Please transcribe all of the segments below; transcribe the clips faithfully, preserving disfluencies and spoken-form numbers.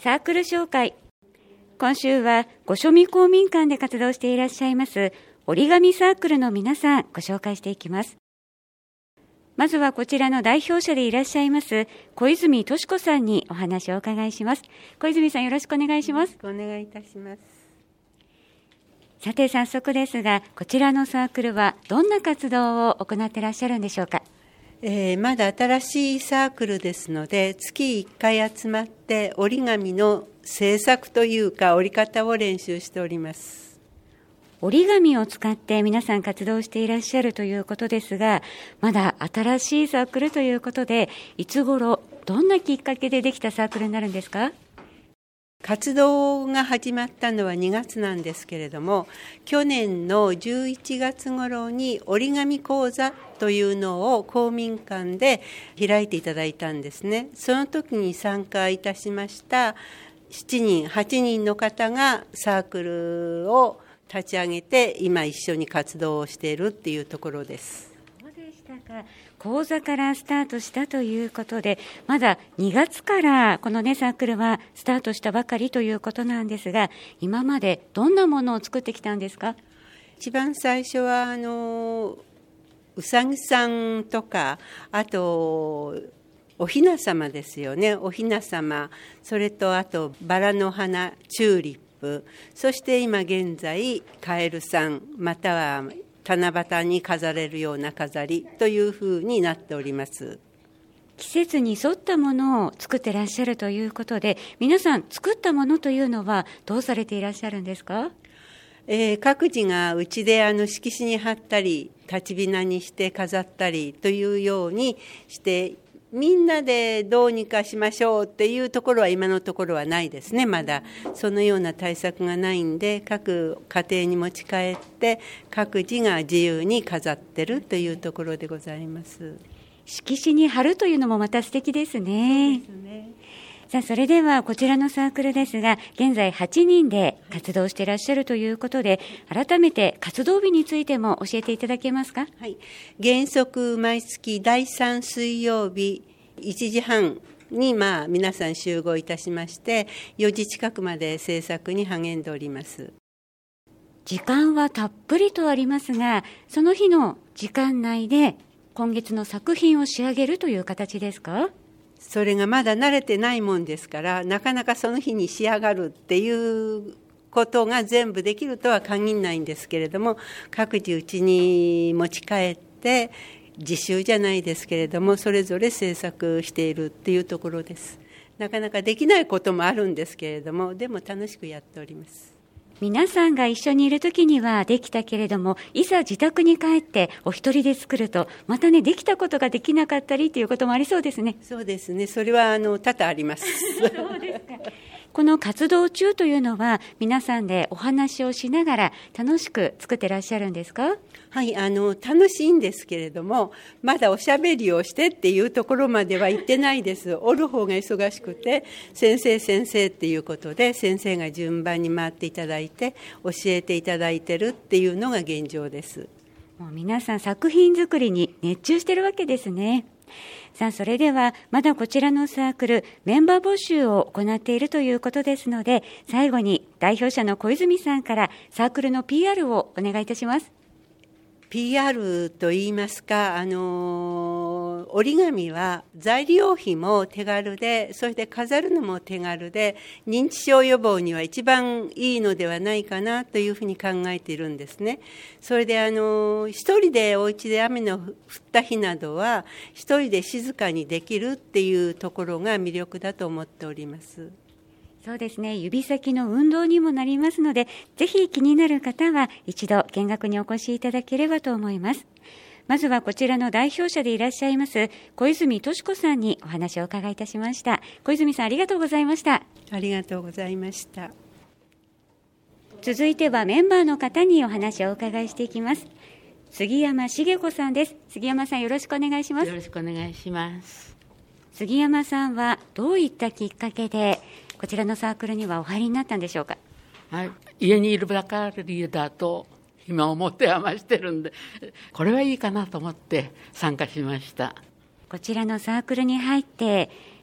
サークル紹介。今週は御所見公民館で活動していらっしゃいます折り紙サークルの皆さんご紹介していきます。まずはこちらの代表者でいらっしゃいます小泉敏子さんにお話をお伺いします。小泉さん、よろしくお願いします。 お願いいたします。 さて早速ですが、こちらのサークルはどんな活動を行っていらっしゃるんでしょうか。 えー、まだ新しいサークルですので、月いっかい集まって折り紙の制作というか折り方を練習しております。 折り紙を使って皆さん活動していらっしゃるということですが、まだ新しいサークルということで、いつ頃どんなきっかけでできたサークルになるんですか。 活動が始まったのはにがつなんですけれども、去年のじゅういちがつ頃に折り紙講座というのを公民館で開いていただいたんですね。その時に参加いたしましたしちにんはちにんの方がサークルを立ち上げて今一緒に活動をしているっていうところです。 そうでしたか。講座からスタートしたということで、まだにがつからこのねサークルはスタートしたばかりということなんですが、今までどんなものを作ってきたんですか。 一番最初はあのうさぎさんとか、あとおひな様ですよね。おひな様、それとあとバラの花、チューリップ、そして今現在カエルさん、または七夕に飾れるような飾りというふうになっております。 季節に沿ったものを作ってらっしゃるということで、皆さん作ったものというのはどうされていらっしゃるんですか。 えー、各自がうちであの色紙に貼ったり立ちびなにして飾ったりというようにして、みんなでどうにかしましょうっていうところは今のところはないですね。まだそのような対策がないんで、各家庭に持ち帰って各自が自由に飾ってるというところでございます。 色紙に貼るというのもまた素敵ですね。 そうですね。 さあ、それではこちらのサークルですが、現在はちにんで活動していらっしゃるということで、改めて活動日についても教えていただけますか。 はい、原則毎月だいさん水曜日いちじはんにまあ皆さん集合いたしまして、よじ近くまで制作に励んでおります。 時間はたっぷりとありますが、その日の時間内で今月の作品を仕上げるという形ですか。 それがまだ慣れてないもんですから、なかなかその日に仕上がるっていうことが全部できるとは限らないんですけれども、各自うちに持ち帰って自習じゃないですけれども、それぞれ制作しているっていうところです。なかなかできないこともあるんですけれども、でも楽しくやっております。 皆さんが一緒にいるときにはできたけれども、いざ自宅に帰ってお一人で作ると、またね、できたことができなかったりということもありそうですね。 そうですね。それはあの多々あります。 そうですか。この活動中というのは、皆さんでお話をしながら楽しく作ってらっしゃるんですか。 はい、あの楽しいんですけれども、まだおしゃべりをしてっていうところまでは行ってないです。おる方が忙しくて、先生先生っていうことで、先生が順番に回っていただいて教えていただいてるっていうのが現状です。 もう皆さん作品作りに熱中してるわけですね。さあ、それではまだこちらのサークルメンバー募集を行っているということですので、最後に代表者の小泉さんからサークルの ピーアール をお願いいたします。 ピーアール と言いますか、あの折り紙は材料費も手軽で、そして飾るのも手軽で、認知症予防には一番いいのではないかなというふうに考えているんですね。それであの一人でお家で雨の降った日などは一人で静かにできるっていうところが魅力だと思っております。 そうですね、指先の運動にもなりますので、ぜひ気になる方は一度見学にお越しいただければと思います。まずはこちらの代表者でいらっしゃいます小泉敏子さんにお話を伺いいたしました。小泉さん、ありがとうございました。 ありがとうございました。 続いてはメンバーの方にお話をお伺いしていきます。杉山茂子さんです。杉山さん、よろしくお願いします。 よろしくお願いします。 杉山さんはどういったきっかけでこちらのサークルにはお入りになったんでしょうか。 はい、家にいるばかりだと暇を持って余してるんで、これはいいかなと思って参加しました。 こちらのサークルに入って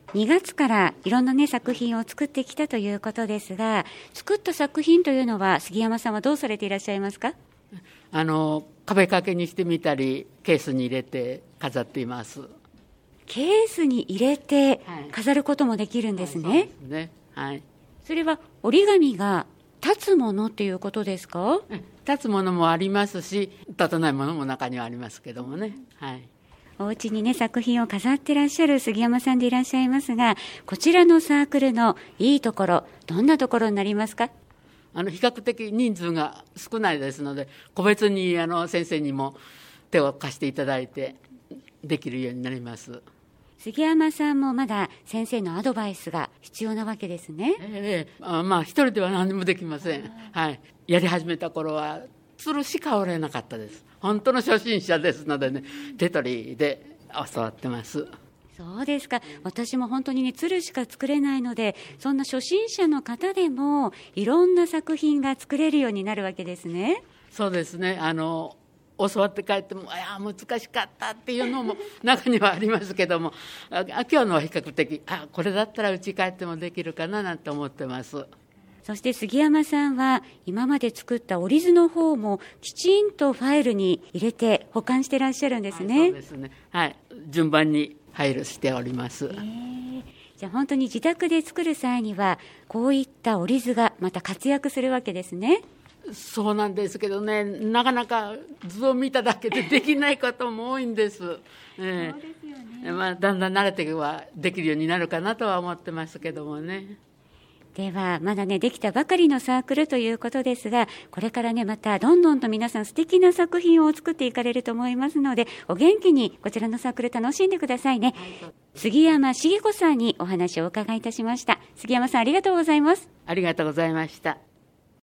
にがつからいろんな、ね、作品を作ってきたということですが、作った作品というのは杉山さんはどうされていらっしゃいますか？ あの壁掛けにしてみたり、ケースに入れて飾っています。 ケースに入れて飾ることもできるんですね。はい、そうですね。はい。それは折り紙が立つものっていうことですか？ 立つものもありますし、立たないものも中にはありますけどもね。はい。 お家にね、作品を飾ってらっしゃる杉山さんでいらっしゃいますが、こちらのサークルのいいところ、どんなところになりますか？ あの比較的人数が少ないですので、個別にあの先生にも手を貸していただいてできるようになります。 杉山さんもまだ先生のアドバイスが必要なわけですね。 ええ、あまあ一人では何もできません。はい。やり始めた頃はつるしか折れなかったです。本当の初心者ですのでね、手取りで教わってます。 そうですか。私も本当にね、つるしか作れないので、そんな初心者の方でもいろんな作品が作れるようになるわけですね。 そうですね。あの教わって帰っても、いや難しかったっていうのも中にはありますけども、あ今日のは比較的、あこれだったら家帰ってもできるかななんて思ってます。 そして杉山さんは今まで作った折り図の方もきちんとファイルに入れて保管してらっしゃるんですね。 はい、そうですね。はい。順番に配慮しております。 えー、じゃあ本当に自宅で作る際にはこういった折り図がまた活躍するわけですね。 そうなんですけどね、なかなか図を見ただけでできないことも多いんです。えー、そうですよね。まあ、だんだん慣れてはできるようになるかなとは思ってますけどもね。 ではまだねできたばかりのサークルということですが、これからねまたどんどんと皆さん素敵な作品を作っていかれると思いますので、お元気にこちらのサークル楽しんでくださいね。はい、杉山茂子さんにお話をお伺いいたしました。杉山さん、ありがとうございます。 ありがとうございました。